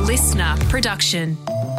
listener production.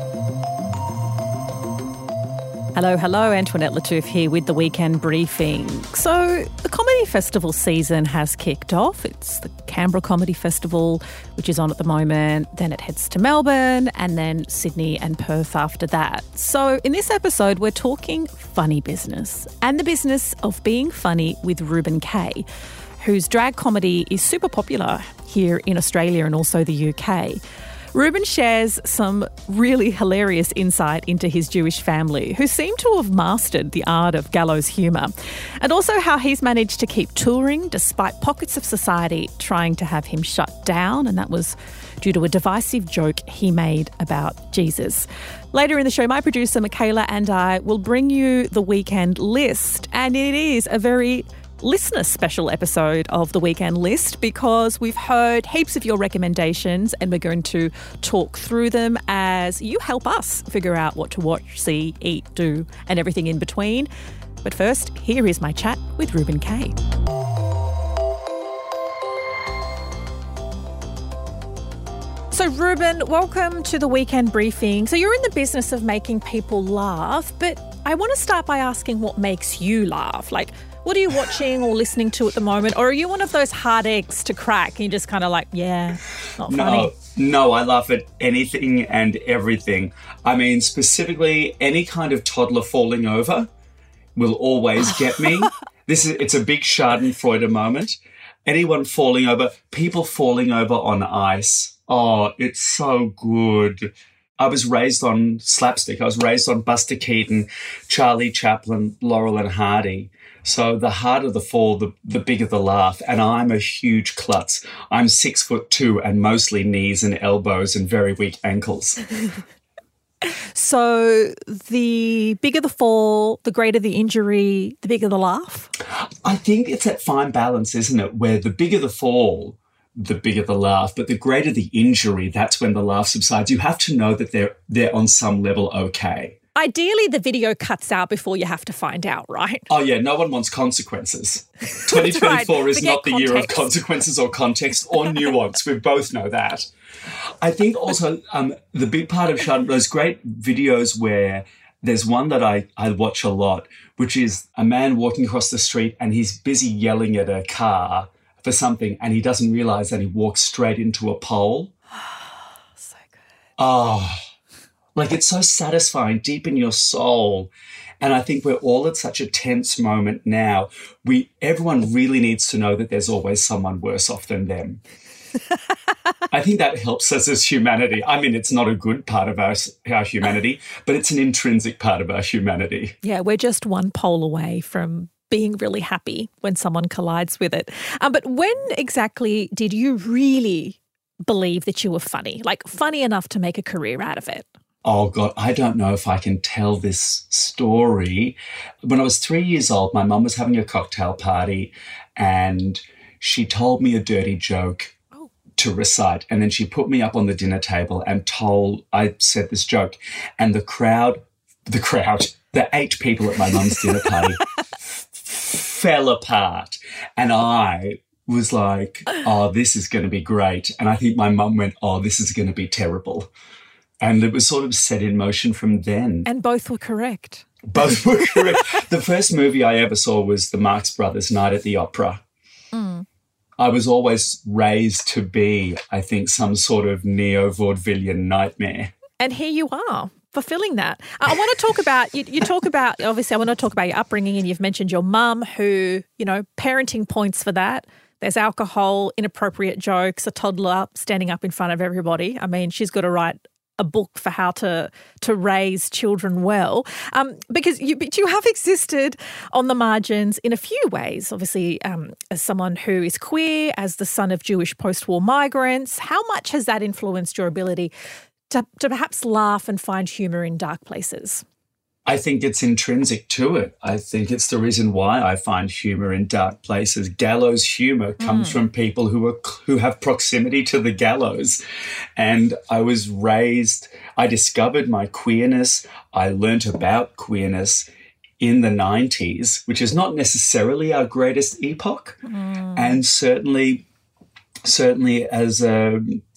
Hello, Antoinette Lattouf here with the Weekend Briefing. So the Comedy Festival season has kicked off. It's the Canberra Comedy Festival, which is on at the moment. Then it heads to Melbourne and then Sydney and Perth after that. So in this episode, we're talking funny business and the business of being funny with Reuben Kaye, whose drag comedy is super popular here in Australia and also the UK. Reuben shares some really hilarious insight into his Jewish family, who seem to have mastered the art of gallows humour, and also how he's managed to keep touring despite pockets of society trying to have him shut down, and that was due to a divisive joke he made about Jesus. Later in the show, my producer Michaela and I will bring you the weekend list, and it is a very listener special episode of the Weekend List because we've heard heaps of your recommendations and we're going to talk through them as you help us figure out what to watch, see, eat, do and everything in between. But first, here is my chat with Reuben Kaye. So Reuben, welcome to the Weekend Briefing. So you're in the business of making people laugh, but I want to start by asking what makes you laugh. Like, what are you watching or listening to at the moment? Or are you one of those hard eggs to crack and you're just kind of like, yeah, not funny? No, I laugh at anything and everything. I mean, specifically, any kind of toddler falling over will always get me. It's a big Schadenfreude moment. Anyone falling over, people falling over on ice. Oh, it's so good. I was raised on slapstick. I was raised on Buster Keaton, Charlie Chaplin, Laurel and Hardy. So the harder the fall, the bigger the laugh. And I'm a huge klutz. I'm 6'2" and mostly knees and elbows and very weak ankles. So the bigger the fall, the greater the injury, the bigger the laugh? I think it's that fine balance, isn't it, where the bigger the fall, the bigger the laugh, but the greater the injury, that's when the laugh subsides. You have to know that they're on some level okay. Ideally, the video cuts out before you have to find out, right? Oh, yeah, no one wants consequences. 2024 right. is not the year of consequences or context or nuance. We both know that. I think also the big part of Schadenfreude, those great videos where there's one that I watch a lot, which is a man walking across the street and he's busy yelling at a car for something and he doesn't realise that he walks straight into a pole. So good. Oh, like it's so satisfying deep in your soul. And I think we're all at such a tense moment now. Everyone really needs to know that there's always someone worse off than them. I think that helps us as humanity. I mean, it's not a good part of our humanity, but it's an intrinsic part of our humanity. Yeah, we're just one pole away from being really happy when someone collides with it. But when exactly did you really believe that you were funny? Like funny enough to make a career out of it? Oh, God, I don't know if I can tell this story. When I was 3 years old, my mum was having a cocktail party and she told me a dirty joke to recite. And then she put me up on the dinner table and I said this joke. And the crowd, the 8 people at my mum's dinner party fell apart. And I was like, oh, this is going to be great. And I think my mum went, oh, this is going to be terrible. And it was sort of set in motion from then. And both were correct. Both were correct. The first movie I ever saw was the Marx Brothers' Night at the Opera. Mm. I was always raised to be, I think, some sort of neo-vaudevillian nightmare. And here you are, fulfilling that. I want to talk about, you talk about, obviously I want to talk about your upbringing and you've mentioned your mum who, parenting points for that. There's alcohol, inappropriate jokes, a toddler standing up in front of everybody. I mean, she's got to write a book for how to raise children well, because you have existed on the margins in a few ways, obviously as someone who is queer, as the son of Jewish post-war migrants. How much has that influenced your ability to perhaps laugh and find humour in dark places? I think it's intrinsic to it. I think it's the reason why I find humour in dark places. Gallows humour comes from people who have proximity to the gallows. And I discovered my queerness. I learnt about queerness in the 90s, which is not necessarily our greatest epoch. And certainly as a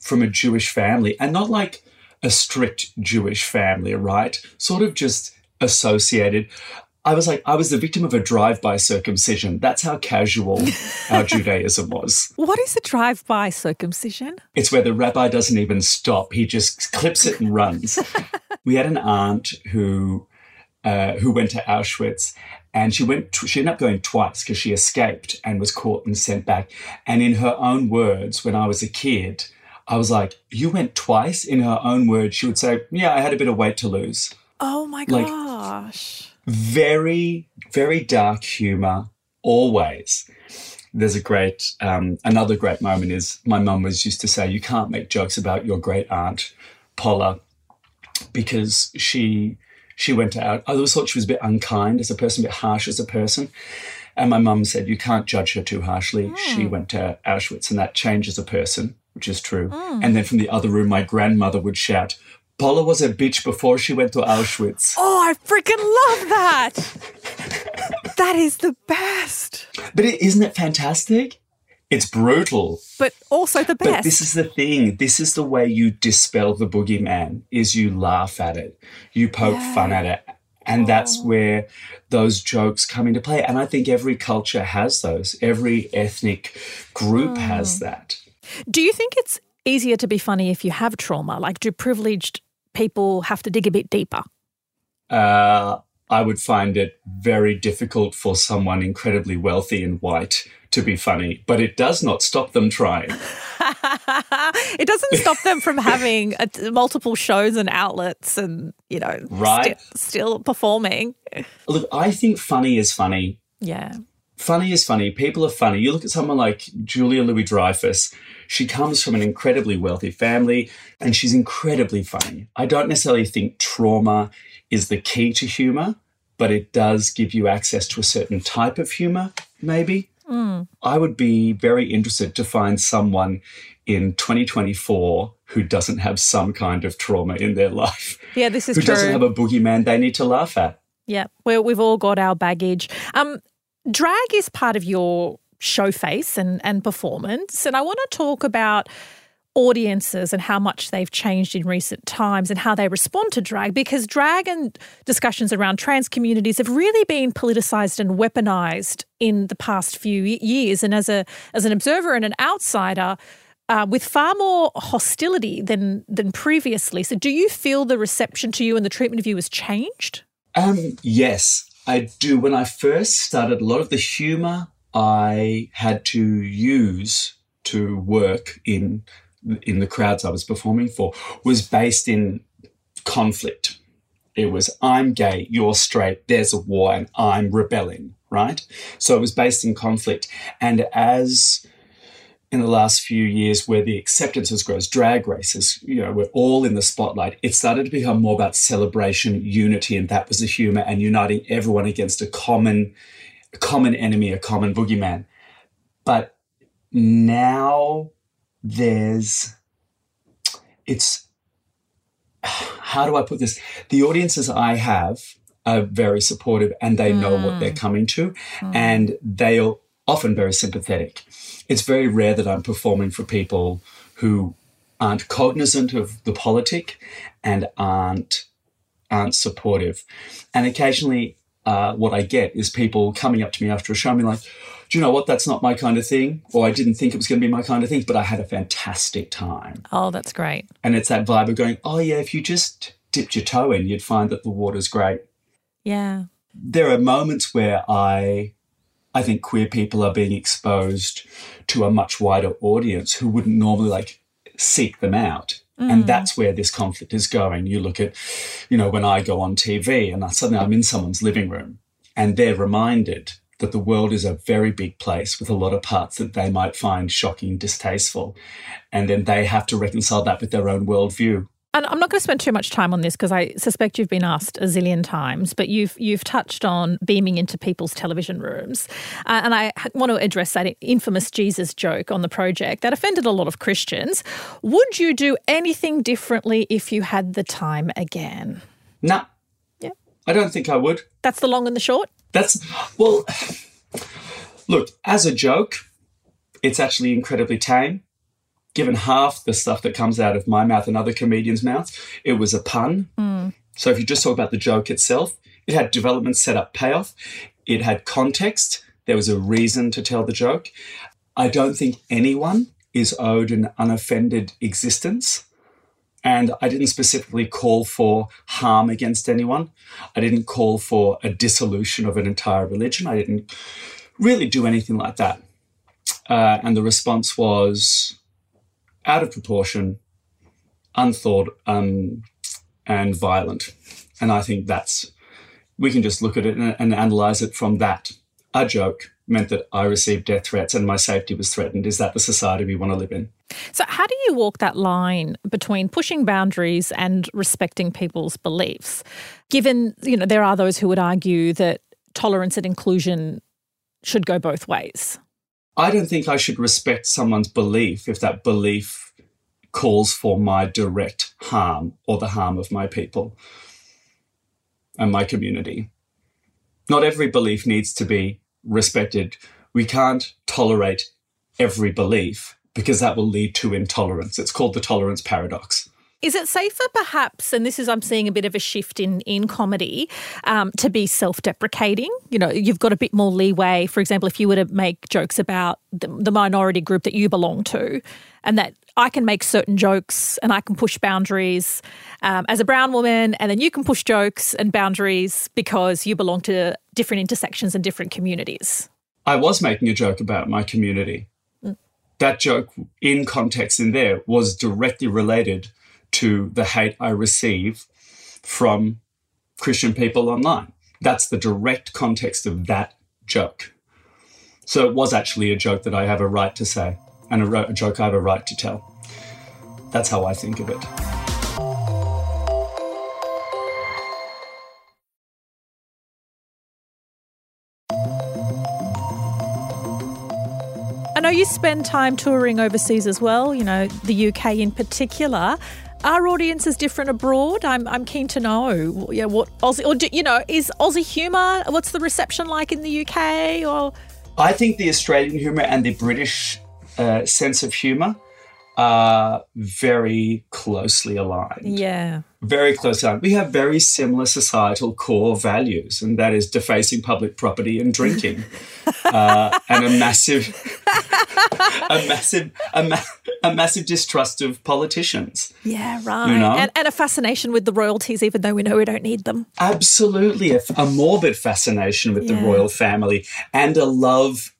from a Jewish family, and not like a strict Jewish family, right? Sort of just associated. I was the victim of a drive-by circumcision. That's how casual our Judaism was. What is a drive-by circumcision? It's where the rabbi doesn't even stop. He just clips it and runs. We had an aunt who went to Auschwitz, and she ended up going twice because she escaped and was caught and sent back. And in her own words, when I was a kid, I was like, "You went twice?" In her own words, she would say, "Yeah, I had a bit of weight to lose." Oh my gosh. Very, very dark humour, always. There's a great, another great moment is my mum used to say, "You can't make jokes about your great aunt, Paula," because she went out. I always thought she was a bit unkind as a person, a bit harsh as a person. And my mum said, "You can't judge her too harshly. She went to Auschwitz and that changes a person," which is true. And then from the other room, my grandmother would shout, "Paula was a bitch before she went to Auschwitz." Oh, I freaking love that. That is the best. But isn't it fantastic? It's brutal. But also the best. But this is the thing. This is the way you dispel the boogeyman, is you laugh at it. You poke fun at it. And that's where those jokes come into play. And I think every culture has those. Every ethnic group has that. Do you think it's easier to be funny if you have trauma? Like, do privileged people have to dig a bit deeper? I would find it very difficult for someone incredibly wealthy and white to be funny, but it does not stop them trying. It doesn't stop them from having multiple shows and outlets and, right? Still performing. Look, I think funny is funny. Yeah. Funny is funny. People are funny. You look at someone like Julia Louis-Dreyfus. She comes from an incredibly wealthy family and she's incredibly funny. I don't necessarily think trauma is the key to humour, but it does give you access to a certain type of humour, maybe. I would be very interested to find someone in 2024 who doesn't have some kind of trauma in their life. Yeah, this is true. Who doesn't have a boogeyman they need to laugh at. Yeah, we've all got our baggage. Drag is part of your show face and performance, and I want to talk about audiences and how much they've changed in recent times and how they respond to drag, because drag and discussions around trans communities have really been politicised and weaponised in the past few years. And as an observer and an outsider, with far more hostility than previously. So do you feel the reception to you and the treatment of you has changed? Yes, I do. When I first started, a lot of the humour I had to use to work in the crowds I was performing for was based in conflict. It was, I'm gay, you're straight, there's a war, and I'm rebelling, right? So it was based in conflict. And as in the last few years where the acceptances grows, drag races, we're all in the spotlight, it started to become more about celebration, unity, and that was the humour, and uniting everyone against a common enemy, a common boogeyman. But now how do I put this? The audiences I have are very supportive and they know what they're coming to and they are often very sympathetic. It's very rare that I'm performing for people who aren't cognizant of the politic and aren't supportive. And occasionally what I get is people coming up to me after a show and being like, "Do you know what? That's not my kind of thing," or "I didn't think it was going to be my kind of thing, but I had a fantastic time." Oh, that's great. And it's that vibe of going, "Oh yeah, if you just dipped your toe in, you'd find that the water's great." Yeah. There are moments where I think queer people are being exposed to a much wider audience who wouldn't normally seek them out. And that's where this conflict is going. You look at, when I go on TV and suddenly I'm in someone's living room and they're reminded that the world is a very big place with a lot of parts that they might find shocking, distasteful. And then they have to reconcile that with their own worldview. And I'm not going to spend too much time on this because I suspect you've been asked a zillion times, but you've touched on beaming into people's television rooms. And I want to address that infamous Jesus joke on the project that offended a lot of Christians. Would you do anything differently if you had the time again? No. Yeah. I don't think I would. That's the long and the short? Look, as a joke, it's actually incredibly tame. given half the stuff that comes out of my mouth and other comedians' mouths, it was a pun. So if you just talk about the joke itself, it had development, setup, payoff. It had context. There was a reason to tell the joke. I don't think anyone is owed an unoffended existence. And I didn't specifically call for harm against anyone. I didn't call for a dissolution of an entire religion. I didn't really do anything like that. And the response was out of proportion, unthought, and violent. And I think we can just look at it and analyse it from that. A joke meant that I received death threats and my safety was threatened. Is that the society we want to live in? So how do you walk that line between pushing boundaries and respecting people's beliefs? Given, there are those who would argue that tolerance and inclusion should go both ways. I don't think I should respect someone's belief if that belief calls for my direct harm or the harm of my people and my community. Not every belief needs to be respected. We can't tolerate every belief because that will lead to intolerance. It's called the tolerance paradox. Is it safer perhaps, and I'm seeing a bit of a shift in comedy, to be self-deprecating? You've got a bit more leeway. For example, if you were to make jokes about the minority group that you belong to, and that I can make certain jokes and I can push boundaries as a brown woman, and then you can push jokes and boundaries because you belong to different intersections and different communities. I was making a joke about my community. That joke in context in there was directly related to the hate I receive from Christian people online. That's the direct context of that joke. So it was actually a joke that I have a right to say and a joke I have a right to tell. That's how I think of it. I know you spend time touring overseas as well, the UK in particular. Are audiences different abroad? I'm keen to know. What Aussie, or is Aussie humour? What's the reception like in the UK? Or I think the Australian humour and the British sense of humour are very closely aligned. Yeah, very closely aligned. We have very similar societal core values, and that is defacing public property and drinking, and a massive distrust of politicians. Yeah, right. And a fascination with the royalties, even though we know we don't need them. Absolutely. A morbid fascination with the royal family and a love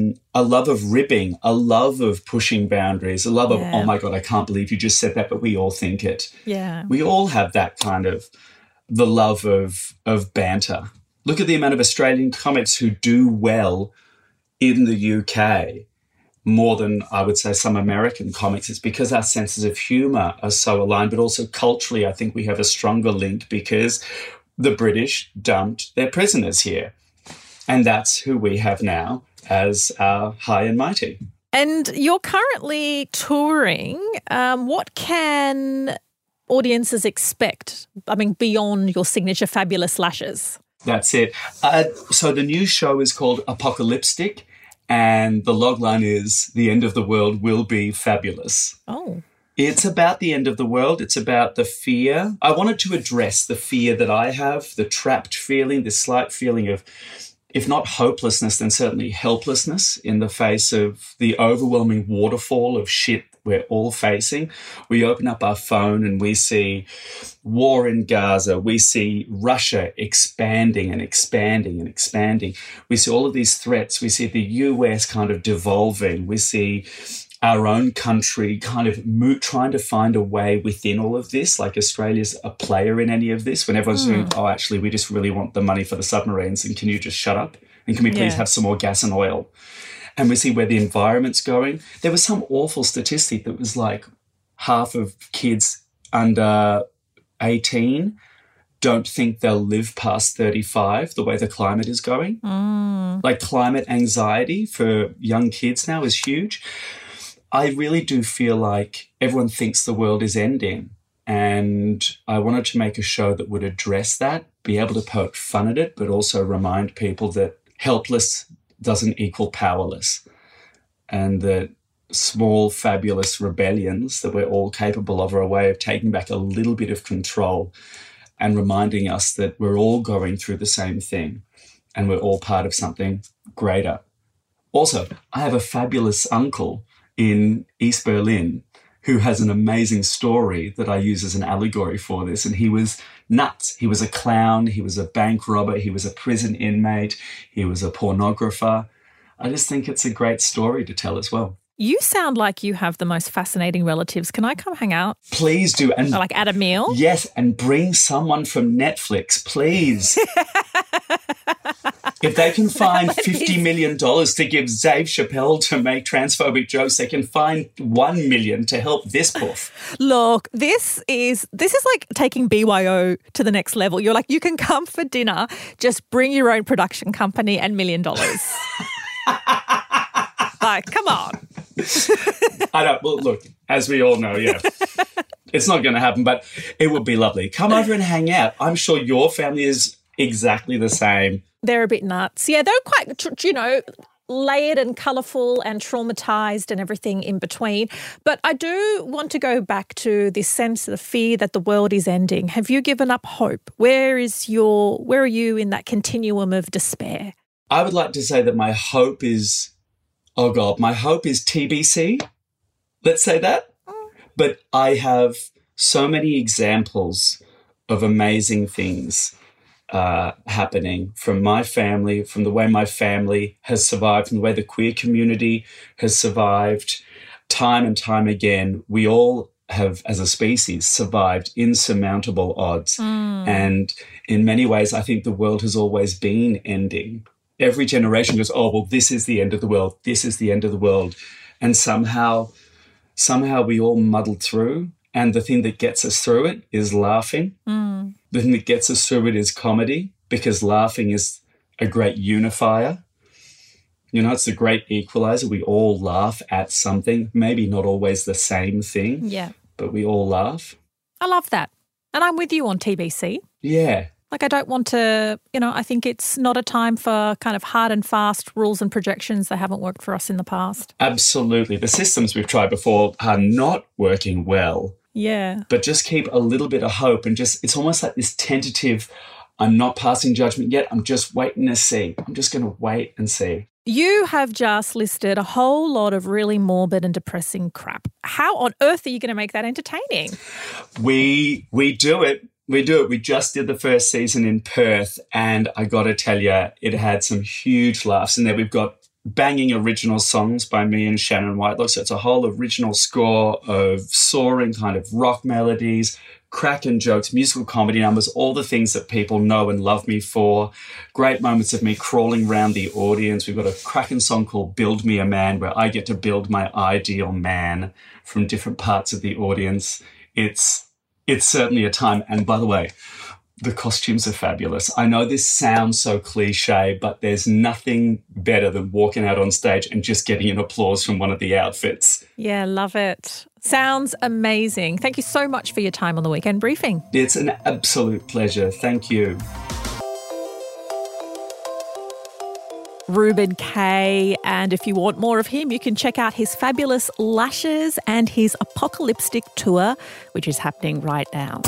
of ribbing, a love of pushing boundaries, a love of, oh my God, I can't believe you just said that, but we all think it. Yeah. We all have that kind of, the love of banter. Look at the amount of Australian comics who do well in the UK more than, I would say, some American comics. It's because our senses of humour are so aligned, but also culturally I think we have a stronger link because the British dumped their prisoners here. And that's who we have now as our high and mighty. And you're currently touring. What can audiences expect? Beyond your signature fabulous slashes. That's it. So the new show is called Apocalyptic, and the logline is "The end of the world will be fabulous." Oh. It's about the end of the world. It's about the fear. I wanted to address the fear that I have, the trapped feeling, this slight feeling of, if not hopelessness, then certainly helplessness in the face of the overwhelming waterfall of shit we're all facing. We open up our phone and we see war in Gaza. We see Russia expanding and expanding and expanding. We see all of these threats. We see the US kind of devolving. We see our own country kind of trying to find a way within all of this, like Australia's a player in any of this, when everyone's saying, oh, actually, we just really want the money for the submarines, and can you just shut up? And can we please have some more gas and oil? And we see where the environment's going. There was some awful statistic that was like half of kids under 18 don't think they'll live past 35 the way the climate is going. Like climate anxiety for young kids now is huge. I really do feel like everyone thinks the world is ending, and I wanted to make a show that would address that, be able to poke fun at it, but also remind people that helpless doesn't equal powerless, and that small, fabulous rebellions that we're all capable of are a way of taking back a little bit of control and reminding us that we're all going through the same thing and we're all part of something greater. Also, I have a fabulous uncle in East Berlin who has an amazing story that I use as an allegory for this. And he was nuts. He was a clown. He was a bank robber. He was a prison inmate. He was a pornographer. I just think it's a great story to tell as well. You sound like you have the most fascinating relatives. Can I come hang out? Please do. And like at a meal? Yes, and bring someone from Netflix, please. If they can find $50 million to give Dave Chappelle to make transphobic jokes, they can find $1 million to help this poof. Look, this is like taking BYO to the next level. You're like, you can come for dinner, just bring your own production company and $1 million. Like, come on. I know. Well, look, as we all know, yeah, it's not going to happen, but it would be lovely. Come over and hang out. I'm sure your family is exactly the same. They're a bit nuts. Yeah, they're quite, layered and colourful and traumatised and everything in between. But I do want to go back to this sense of fear that the world is ending. Have you given up hope? Where are you in that continuum of despair? I would like to say that my hope is, my hope is TBC. Let's say that. But I have so many examples of amazing things happening from my family, from the way my family has survived, from the way the queer community has survived. Time and time again, we all have, as a species, survived insurmountable odds. And in many ways, I think the world has always been ending. Every generation goes, this is the end of the world. This is the end of the world. And somehow we all muddled through. And the thing that gets us through it is laughing. The thing that gets us through it is comedy, because laughing is a great unifier. It's a great equalizer. We all laugh at something, maybe not always the same thing, but we all laugh. I love that. And I'm with you on TBC. Yeah. Like, I don't want to, I think it's not a time for kind of hard and fast rules and projections that haven't worked for us in the past. Absolutely. The systems we've tried before are not working well. Yeah. But just keep a little bit of hope and it's almost like this tentative, I'm not passing judgment yet. I'm just waiting to see. I'm just going to wait and see. You have just listed a whole lot of really morbid and depressing crap. How on earth are you going to make that entertaining? We do it. We do it. We just did the first season in Perth, and I got to tell you, it had some huge laughs in there. We've got banging original songs by me and Shannon Whitelock. So it's a whole original score of soaring kind of rock melodies, cracking jokes, musical comedy numbers, all the things that people know and love me for. Great moments of me crawling around the audience. We've got a cracking song called Build Me a Man, where I get to build my ideal man from different parts of the audience. It's certainly a time. And by the way, the costumes are fabulous. I know this sounds so cliche, but there's nothing better than walking out on stage and just getting an applause from one of the outfits. Yeah, love it. Sounds amazing. Thank you so much for your time on the Weekend Briefing. It's an absolute pleasure. Thank you. Reuben Kaye, and if you want more of him, you can check out his fabulous Lashes and his Apocalyptic tour, which is happening right now.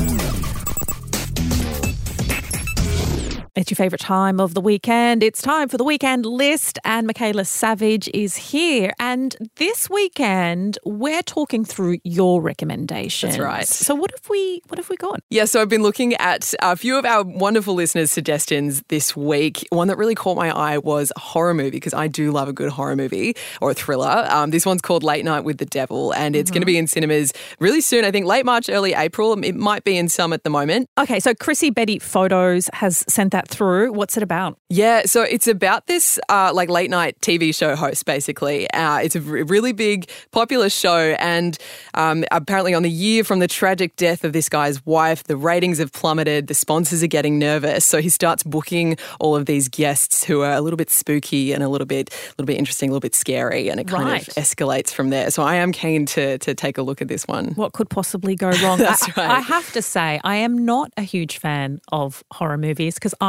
It's your favourite time of the weekend. It's time for the weekend list, and Michaela Savage is here. And this weekend, we're talking through your recommendations. That's right. So what have we got? Yeah, so I've been looking at a few of our wonderful listeners' suggestions this week. One that really caught my eye was a horror movie, because I do love a good horror movie or a thriller. This one's called Late Night with the Devil, and it's going to be in cinemas really soon. I think late March, early April. It might be in some at the moment. Okay, so Chrissy Betty Photos has sent that through. What's it about? Yeah, so it's about this late night TV show host, basically. It's a really big, popular show, and apparently on the year from the tragic death of this guy's wife, the ratings have plummeted, the sponsors are getting nervous, so he starts booking all of these guests who are a little bit spooky and a little bit interesting, a little bit scary, and it kind of escalates from there. So I am keen to take a look at this one. What could possibly go wrong? That's right. I have to say, I am not a huge fan of horror movies, because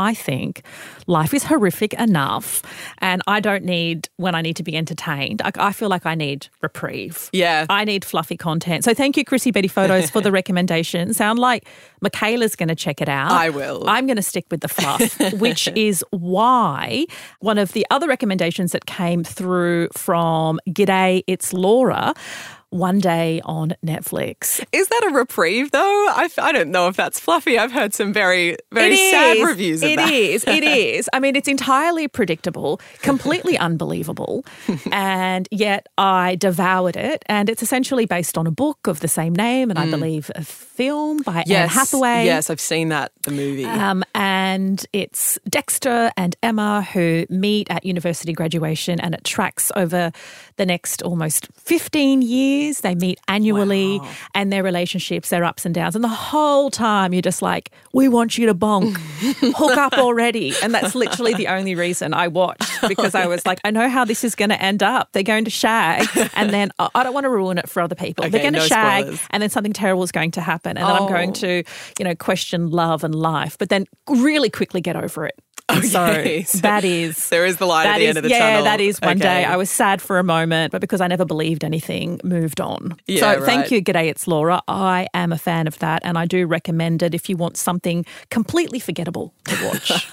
I think life is horrific enough and I don't need, when I need to be entertained, I feel like I need reprieve. Yeah. I need fluffy content. So thank you, Chrissy Betty Photos, for the recommendation. Sound like Michaela's going to check it out. I will. I'm going to stick with the fluff, which is why one of the other recommendations that came through from G'day, It's Laura, One Day on Netflix. Is that a reprieve, though? I don't know if that's fluffy. I've heard some very, very sad reviews of that. It is. I mean, it's entirely predictable, completely unbelievable, and yet I devoured it. And it's essentially based on a book of the same name and I believe a film by Anne Hathaway. Yes, I've seen that, the movie. And it's Dexter and Emma who meet at university graduation, and it tracks over the next almost 15 years. They meet annually. Wow. And their relationships, their ups and downs. And the whole time you're just like, we want you to bonk, hook up already. And that's literally the only reason I watched, because I was like, I know how this is going to end up. They're going to shag and then I don't want to ruin it for other people. Okay, they're going to shag spoilers. and then something terrible is going to happen. And then I'm going to, question love and life, but then really quickly get over it. Okay. So that is... There is the light at the end of the tunnel. Yeah, that is one day. Okay. I was sad for a moment, but because I never believed anything, moved on. Yeah, so right. thank you, G'day, It's Laura. I am a fan of that, and I do recommend it if you want something completely forgettable to watch.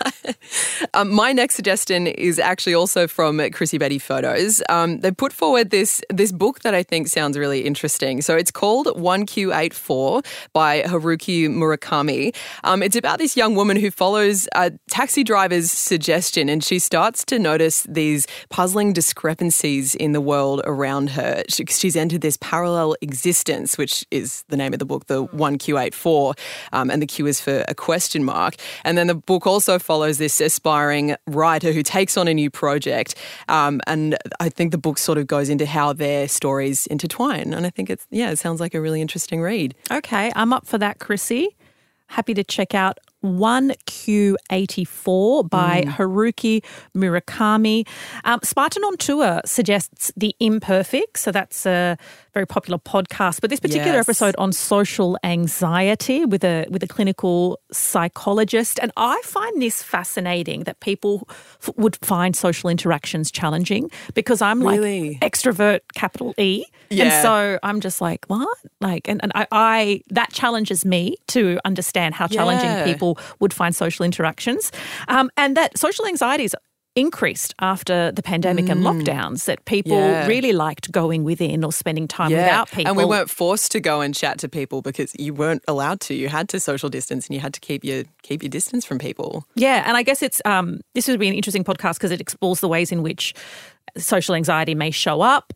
My next suggestion is actually also from Chrissy Betty Photos. They put forward this book that I think sounds really interesting. So it's called 1Q84 by Haruki Murakami. It's about this young woman who follows a taxi driver's suggestion, and she starts to notice these puzzling discrepancies in the world around her. She's entered this parallel existence, which is the name of the book, the 1Q84, and the Q is for a question mark. And then the book also follows this aspiring writer who takes on a new project, and I think the book sort of goes into how their stories intertwine, and I think it sounds like a really interesting read. Okay, I'm up for that, Chrissy. Happy to check out 1Q84 by Haruki Murakami. Spartan on Tour suggests The Imperfect, so that's a very popular podcast. But this particular episode on social anxiety with a clinical psychologist, and I find this fascinating that people would find social interactions challenging, because I'm Really? like extrovert, capital E, Yeah. and so I'm just like, what? Like, and I that challenges me to understand how challenging Yeah. people would find social interactions, and that social anxiety is increased after the pandemic and lockdowns, that people really liked going within or spending time without people. And we weren't forced to go and chat to people because you weren't allowed to. You had to social distance and you had to keep your distance from people. Yeah, and I guess it's this would be an interesting podcast because it explores the ways in which social anxiety may show up,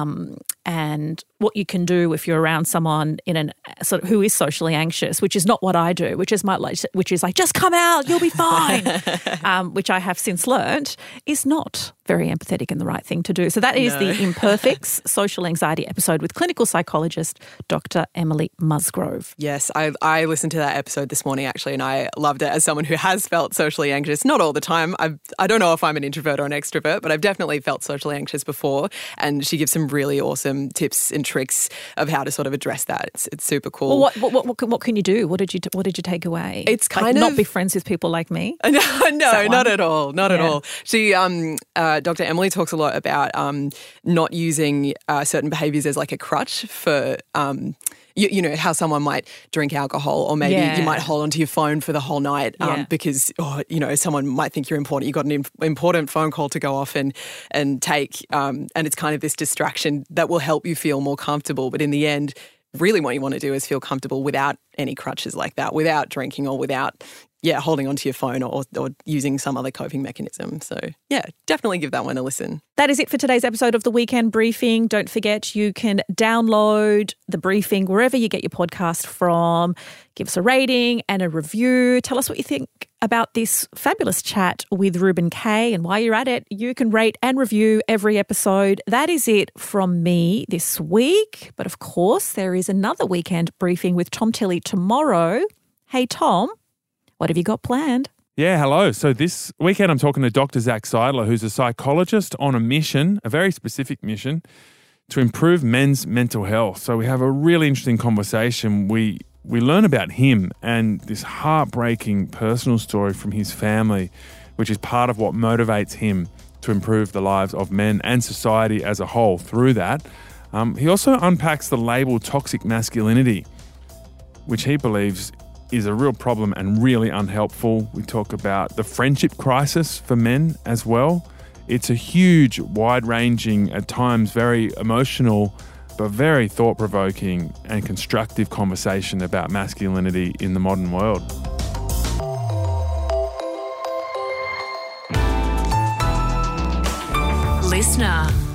and what you can do if you're around someone who is socially anxious, which is not what I do, which is like just come out, you'll be fine, which I have since learnt is not very empathetic and the right thing to do. So that is the Imperfects social anxiety episode with clinical psychologist Dr. Emily Musgrove. Yes, I listened to that episode this morning actually, and I loved it as someone who has felt socially anxious. Not all the time. I don't know if I'm an introvert or an extrovert, but I've definitely felt socially anxious before, and she gives some really awesome tips and tricks of how to sort of address that. It's super cool. Well, what can you do? What did you take away? It's kind like of not be friends with people like me. No, not at all. Not at all. She, Dr. Emily talks a lot about not using certain behaviours as like a crutch for. You know, how someone might drink alcohol, or maybe you might hold onto your phone for the whole night because, someone might think you're important. You've got an important phone call to go off and take, and it's kind of this distraction that will help you feel more comfortable. But in the end, really what you want to do is feel comfortable without any crutches like that, without drinking or without holding onto your phone or using some other coping mechanism. So, definitely give that one a listen. That is it for today's episode of The Weekend Briefing. Don't forget you can download The Briefing wherever you get your podcast from. Give us a rating and a review. Tell us what you think about this fabulous chat with Reuben Kaye, and while you're at it, you can rate and review every episode. That is it from me this week. But of course, there is another Weekend Briefing with Tom Tilley tomorrow. Hey, Tom. What have you got planned? Yeah, hello. So this weekend I'm talking to Dr. Zach Seidler, who's a psychologist on a mission, a very specific mission, to improve men's mental health. So we have a really interesting conversation. We we learn about him and this heartbreaking personal story from his family, which is part of what motivates him to improve the lives of men and society as a whole through that. He also unpacks the label toxic masculinity, which he believes is a real problem and really unhelpful. We talk about the friendship crisis for men as well. It's a huge, wide-ranging, at times very emotional, but very thought-provoking and constructive conversation about masculinity in the modern world. Listener.